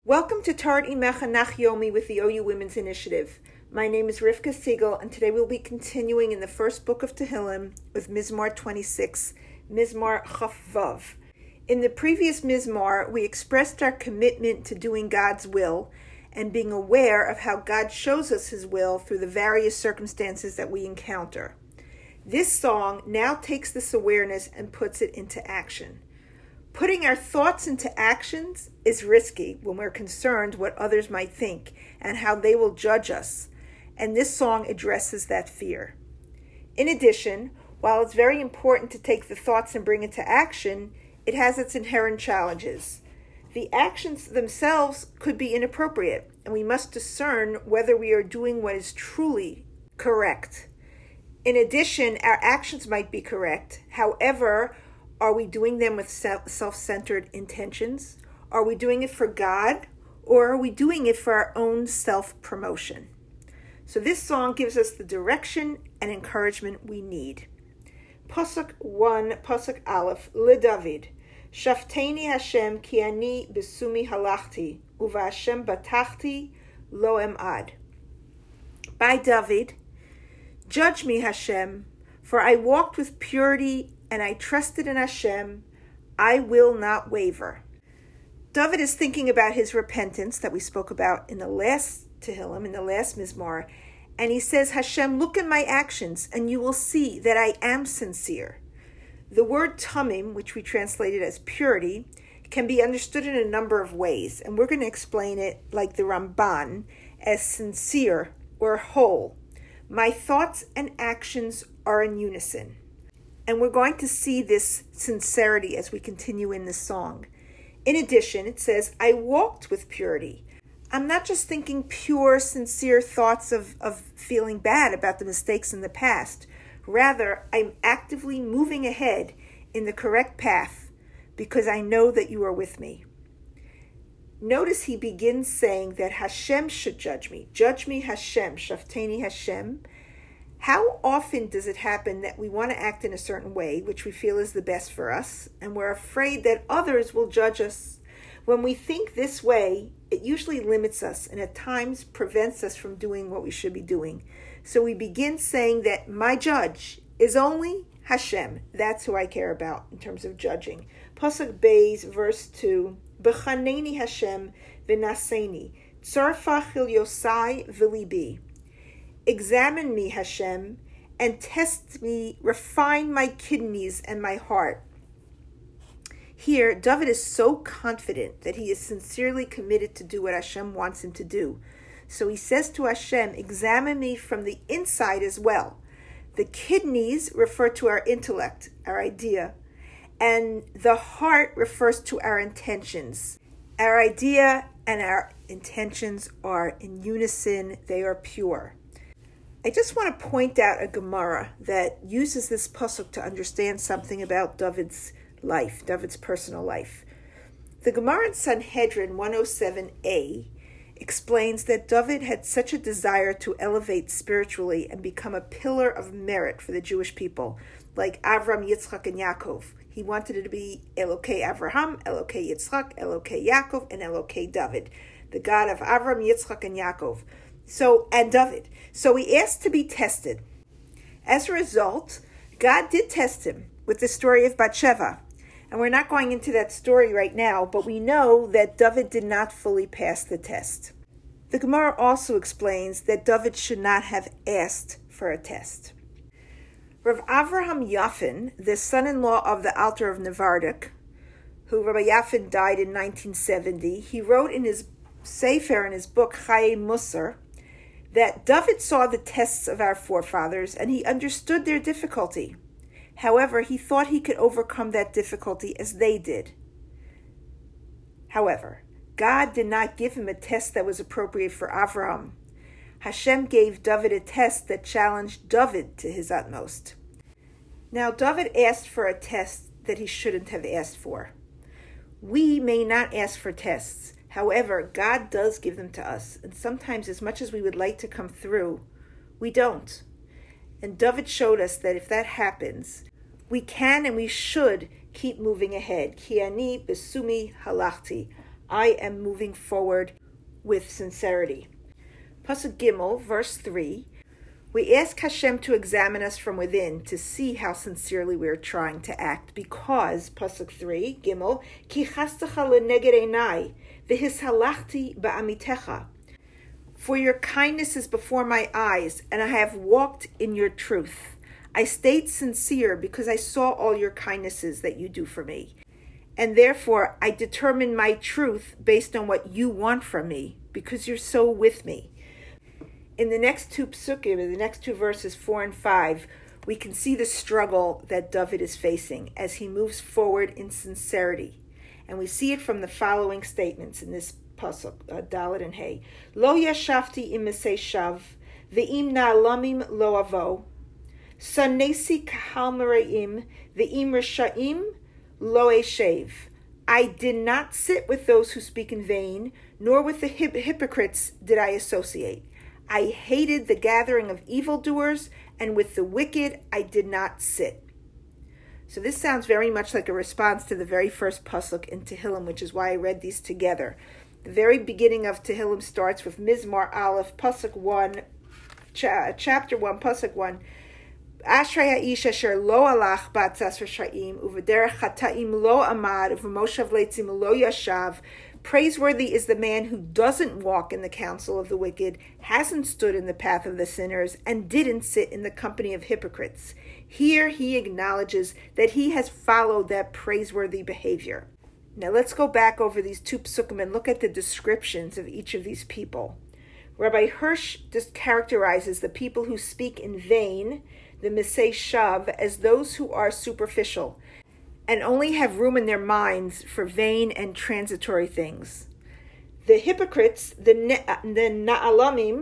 Welcome to Tart Imecha Nach Yomi with the OU Women's Initiative. My name is Rivka Siegel, and today we'll be continuing in the first book of Tehillim with Mizmor 26, Mizmor Chaf Vav. In the previous Mizmor, we expressed our commitment to doing God's will and being aware of how God shows us His will through the various circumstances that we encounter. This song now takes this awareness and puts it into action. Putting our thoughts into actions is risky when we're concerned what others might think and how they will judge us, and this song addresses that fear. In addition, while it's very important to take the thoughts and bring it to action, it has its inherent challenges. The actions themselves could be inappropriate, and we must discern whether we are doing what is truly correct. In addition, our actions might be correct. However, are we doing them with self-centered intentions? Are we doing it for God? Or are we doing it for our own self-promotion? So this song gives us the direction and encouragement we need. Pasuk 1, Pasuk Aleph, LeDavid. Shafteni Hashem ki ani besumi halachti, uva Hashem batachti lo emad. By David, judge me, Hashem, for I walked with purity and I trusted in Hashem. I will not waver. David is thinking about his repentance that we spoke about in the last Tehillim, in the last Mizmor, and he says, Hashem, look at my actions, and you will see that I am sincere. The word tamim, which we translated as purity, can be understood in a number of ways, and we're going to explain it like the Ramban as sincere or whole. My thoughts and actions are in unison. And we're going to see this sincerity as we continue in this song. In addition, it says, I walked with purity. I'm not just thinking pure, sincere thoughts of feeling bad about the mistakes in the past. Rather, I'm actively moving ahead in the correct path because I know that you are with me. Notice he begins saying that Hashem should judge me. Judge me, Hashem, Shafteni Hashem. How often does it happen that we want to act in a certain way, which we feel is the best for us, and we're afraid that others will judge us? When we think this way, it usually limits us and at times prevents us from doing what we should be doing. So we begin saying that my judge is only Hashem. That's who I care about in terms of judging. Pasuk Beis, verse 2, B'chaneni Hashem v'naseni, tzarfa chilyosai v'libi. Examine me, Hashem, and test me, refine my kidneys and my heart. Here, David is so confident that he is sincerely committed to do what Hashem wants him to do. So he says to Hashem, examine me from the inside as well. The kidneys refer to our intellect, our idea, and the heart refers to our intentions. Our idea and our intentions are in unison, they are pure. I just want to point out a Gemara that uses this pasuk to understand something about David's life, David's personal life. The Gemara in Sanhedrin 107a explains that David had such a desire to elevate spiritually and become a pillar of merit for the Jewish people, like Avram, Yitzchak, and Yaakov. He wanted it to be Elokei Avraham, Elokei Yitzchak, Elokei Yaakov, and Elokei David, the God of Avram, Yitzchak, and Yaakov. And David. So he asked to be tested. As a result, God did test him with the story of Bathsheba. And we're not going into that story right now, but we know that David did not fully pass the test. The Gemara also explains that David should not have asked for a test. Rav Avraham Yafin, the son-in-law of the Alter of Novardok, who Rabbi Yafin died in 1970, he wrote in his Sefer, in his book Chayei Musar, that David saw the tests of our forefathers and he understood their difficulty. However, he thought he could overcome that difficulty as they did. However, God did not give him a test that was appropriate for Avraham. Hashem gave David a test that challenged David to his utmost. Now, David asked for a test that he shouldn't have asked for. We may not ask for tests. However, God does give them to us, and sometimes as much as we would like to come through, we don't. And David showed us that if that happens, we can and we should keep moving ahead. Ki ani besumi halachti. I am moving forward with sincerity. Pasuk Gimel, verse 3, we ask Hashem to examine us from within to see how sincerely we are trying to act, because, Pasuk 3, Gimel, Ki chastecha leneged einai, v'hishalachti ba'amitecha. For your kindness is before my eyes, and I have walked in your truth. I stayed sincere because I saw all your kindnesses that you do for me. And therefore, I determine my truth based on what you want from me, because you're so with me. In the next two psukim, in the next two verses, 4 and 5, we can see the struggle that David is facing as he moves forward in sincerity. And we see it from the following statements in this pasuk, Dalet and Hey. Lo yashafti im mesei shav, ve'im na'alamim lo avo, sanesi kahal mereim, ve'im resha'im lo eshev. I did not sit with those who speak in vain, nor with the hypocrites did I associate. I hated the gathering of evildoers, and with the wicked I did not sit. So this sounds very much like a response to the very first pasuk in Tehillim, which is why I read these together. The very beginning of Tehillim starts with Mizmor Aleph, pasuk 1, chapter 1, pasuk 1. Ashrei ha'ish asher lo alach b'atzas resha'im, u'v'derech chata'im lo amad, u'v'moshav leitzim lo yashav. Praiseworthy is the man who doesn't walk in the counsel of the wicked, hasn't stood in the path of the sinners, and didn't sit in the company of hypocrites. Here he acknowledges that he has followed that praiseworthy behavior. Now let's go back over these two psukim and look at the descriptions of each of these people. Rabbi Hirsch just characterizes the people who speak in vain, the mesei shav, as those who are superficial and only have room in their minds for vain and transitory things. The hypocrites, the na'alamim,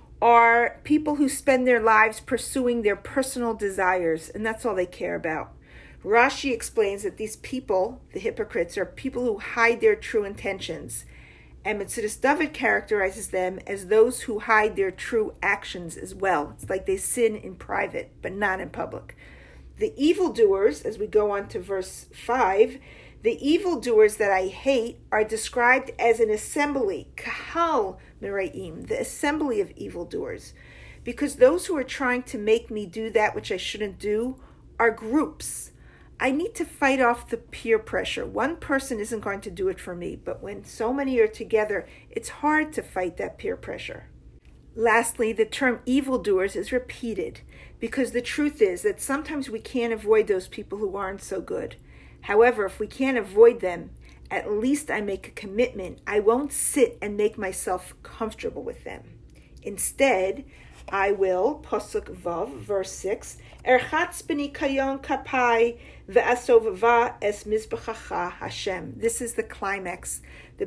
are people who spend their lives pursuing their personal desires, and that's all they care about. Rashi explains that these people, the hypocrites, are people who hide their true intentions. And Metzudas David characterizes them as those who hide their true actions as well. It's like they sin in private, but not in public. The evildoers, as we go on to verse 5, the evildoers that I hate are described as an assembly, kahal mereim, the assembly of evildoers. Because those who are trying to make me do that which I shouldn't do are groups. I need to fight off the peer pressure. One person isn't going to do it for me, but when so many are together, it's hard to fight that peer pressure. Lastly, the term evildoers is repeated because the truth is that sometimes we can't avoid those people who aren't so good. However, if we can't avoid them, at least I make a commitment. I won't sit and make myself comfortable with them. Instead, I will, Pasuk Vav, verse 6, Erchatz b'nikayon kapai ve'asovava es mizbechacha Hashem. This is the climax,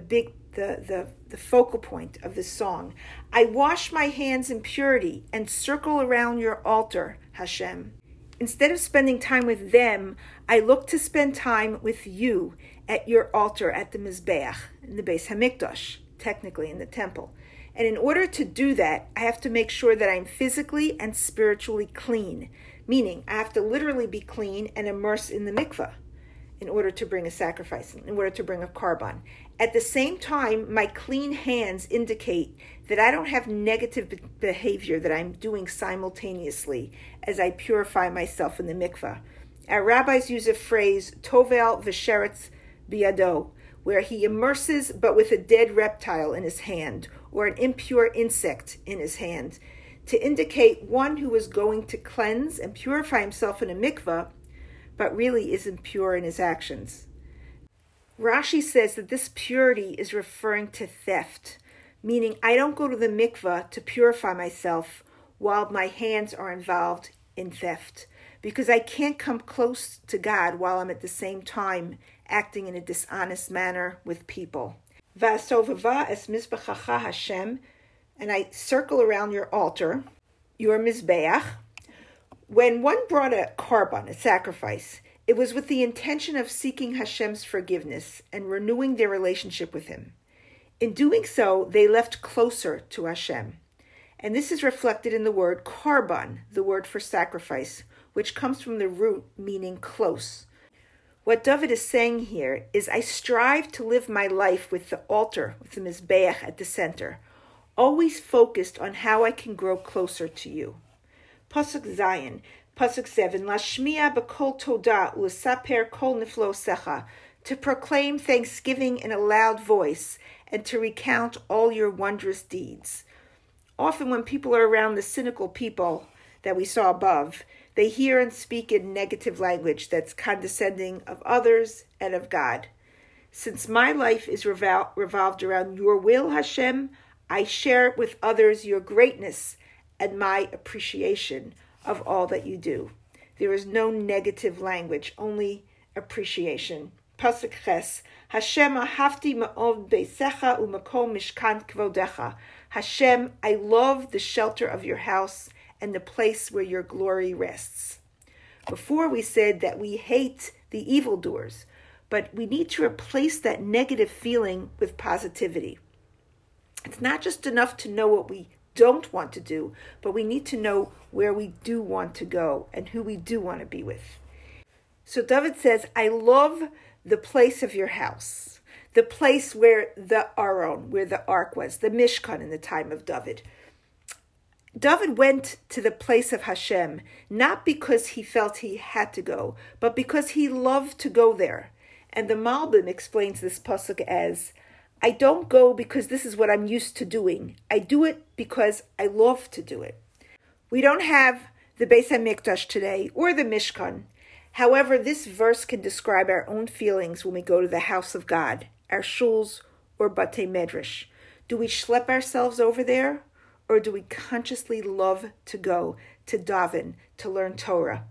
the focal point of the song. I wash my hands in purity and circle around your altar, Hashem. Instead of spending time with them, I look to spend time with you at your altar at the Mizbeach, in the Beis Hamikdash, technically in the temple. And in order to do that, I have to make sure that I'm physically and spiritually clean, meaning I have to literally be clean and immerse in the mikveh in order to bring a sacrifice, in order to bring a korban. At the same time, my clean hands indicate that I don't have negative behavior that I'm doing simultaneously as I purify myself in the mikveh. Our rabbis use a phrase, tovel v'sheretz biyado, where he immerses but with a dead reptile in his hand or an impure insect in his hand, to indicate one who is going to cleanse and purify himself in a mikveh, but really isn't pure in his actions. Rashi says that this purity is referring to theft, meaning I don't go to the mikveh to purify myself while my hands are involved in theft, because I can't come close to God while I'm at the same time acting in a dishonest manner with people. Va'asovava es mizbechacha Hashem, and I circle around your altar, your mizbeach. When one brought a korban, a sacrifice, it was with the intention of seeking Hashem's forgiveness and renewing their relationship with Him. In doing so, they left closer to Hashem. And this is reflected in the word korban, the word for sacrifice, which comes from the root meaning close. What David is saying here is, I strive to live my life with the altar, with the Mizbeach at the center, always focused on how I can grow closer to you. Pasuk Zayin, Pasuk 7, Lashmiya b'kol todah u'saper kol niflosecha, to proclaim thanksgiving in a loud voice and to recount all your wondrous deeds. Often when people are around the cynical people that we saw above, they hear and speak in negative language that's condescending of others and of God. Since my life is revolved around your will, Hashem, I share with others your greatness and my appreciation of all that you do. There is no negative language, only appreciation. Pasuk Ches, Hashem ahavti ma'od beisecha u'makom mishkan kvodecha. Hashem, I love the shelter of your house and the place where your glory rests. Before we said that we hate the evildoers, but we need to replace that negative feeling with positivity. It's not just enough to know what we don't want to do, but we need to know where we do want to go and who we do want to be with. So David says, I love the place of your house, the place where the Aron, where the ark was, the Mishkan in the time of David. David went to the place of Hashem, not because he felt he had to go, but because he loved to go there. And the Malbim explains this pasuk as, I don't go because this is what I'm used to doing. I do it because I love to do it. We don't have the Beis HaMikdash today or the Mishkan. However, this verse can describe our own feelings when we go to the house of God, our shuls or batei medrash. Do we schlep ourselves over there? Or do we consciously love to go to daven, to learn Torah?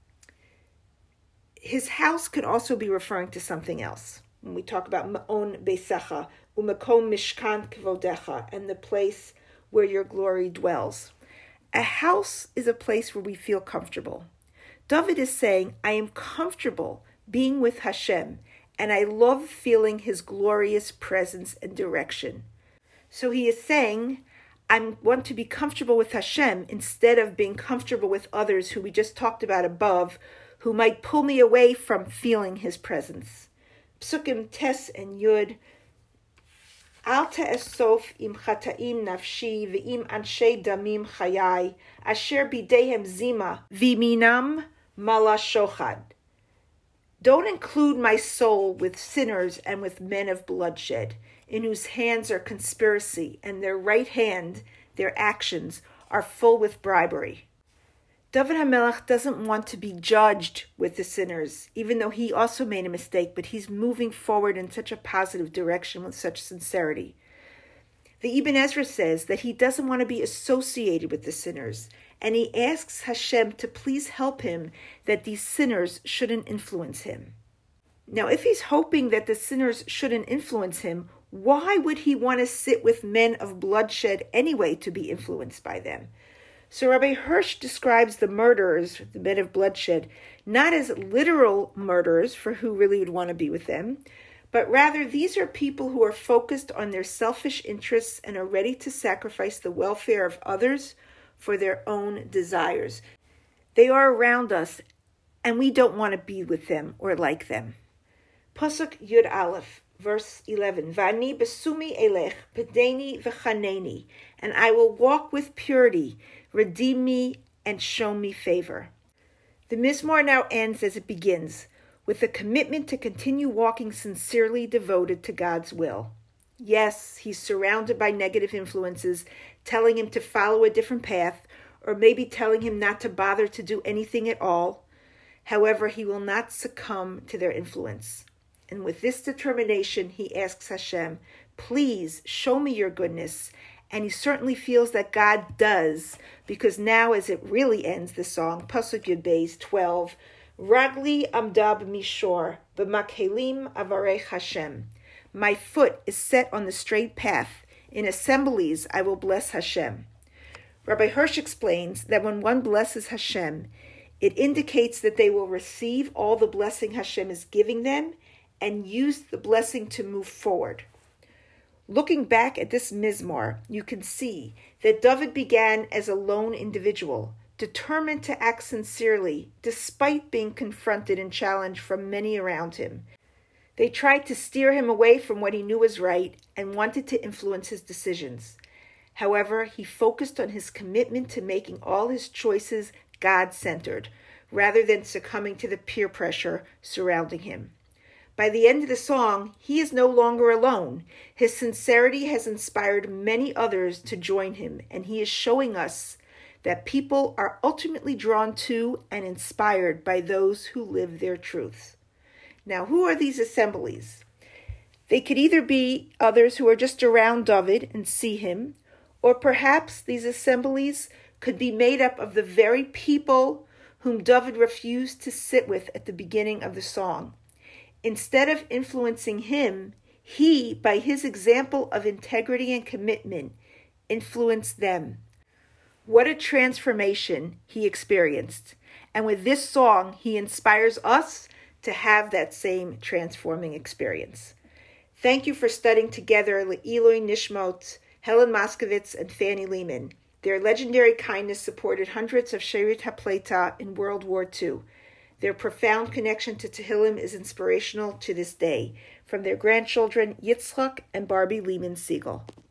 His house could also be referring to something else. When we talk about ma'on beisecha, u'makom mishkan kvodecha, and the place where your glory dwells. A house is a place where we feel comfortable. David is saying, I am comfortable being with Hashem, and I love feeling his glorious presence and direction. So he is saying, I want to be comfortable with Hashem instead of being comfortable with others who we just talked about above, who might pull me away from feeling his presence. Psukim Tes and Yud. Al te'esof im chataim nafshi ve'im anshe damim chayai asher bidehem zima v'minam mala shochad. Don't include my soul with sinners and with men of bloodshed, in whose hands are conspiracy, and their right hand, their actions, are full with bribery. David HaMelech doesn't want to be judged with the sinners, even though he also made a mistake, but he's moving forward in such a positive direction with such sincerity. The Ibn Ezra says that he doesn't want to be associated with the sinners, and he asks Hashem to please help him that these sinners shouldn't influence him. Now, if he's hoping that the sinners shouldn't influence him, why would he want to sit with men of bloodshed anyway to be influenced by them? So Rabbi Hirsch describes the murderers, the men of bloodshed, not as literal murderers for who really would want to be with them, but rather these are people who are focused on their selfish interests and are ready to sacrifice the welfare of others for their own desires. They are around us, and we don't want to be with them or like them. Pasuk Yud Aleph, verse 11, Vani besumi elech, pedeni v'chaneni, and I will walk with purity, redeem me, and show me favor. The Mizmor now ends as it begins, with a commitment to continue walking sincerely devoted to God's will. Yes, he's surrounded by negative influences, telling him to follow a different path, or maybe telling him not to bother to do anything at all. However, he will not succumb to their influence. And with this determination, he asks Hashem, please show me your goodness. And he certainly feels that God does, because now as it really ends the song, Pasuk Yud Beis 12, Ragli amda b'mishor, b'makhelim avarech Hashem. My foot is set on the straight path. In assemblies I will bless Hashem. Rabbi Hirsch explains that when one blesses Hashem, it indicates that they will receive all the blessing Hashem is giving them and use the blessing to move forward. Looking back at this Mizmor, you can see that David began as a lone individual, determined to act sincerely despite being confronted and challenged from many around him. They tried to steer him away from what he knew was right and wanted to influence his decisions. However, he focused on his commitment to making all his choices God-centered, rather than succumbing to the peer pressure surrounding him. By the end of the song, he is no longer alone. His sincerity has inspired many others to join him, and he is showing us that people are ultimately drawn to and inspired by those who live their truth. Now, who are these assemblies? They could either be others who are just around David and see him, or perhaps these assemblies could be made up of the very people whom David refused to sit with at the beginning of the song. Instead of influencing him, he, by his example of integrity and commitment, influenced them. What a transformation he experienced. And with this song, he inspires us to have that same transforming experience. Thank you for studying together Le'iloi Nishmot, Helen Moskowitz, and Fanny Lehman. Their legendary kindness supported hundreds of Sherit HaPleita in World War II. Their profound connection to Tehillim is inspirational to this day. From their grandchildren, Yitzchak and Barbie Lehman Siegel.